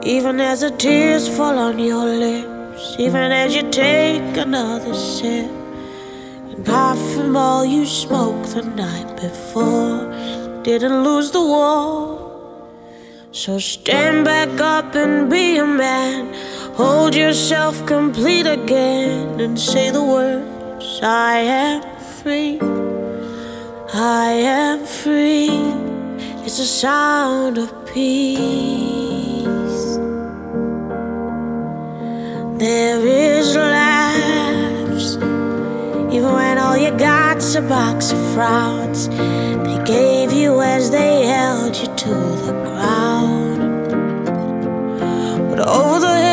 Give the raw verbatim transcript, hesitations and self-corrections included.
Even as the tears fall on your lips, even as you take another sip and puff from all you smoked the night before, didn't lose the war. So stand back up and be a man, hold yourself complete again, and say the words, I am free, I am free. It's the sound of peace. There is laughs, even when all you got's a box of frowns they gave you as they held you to the ground. But over the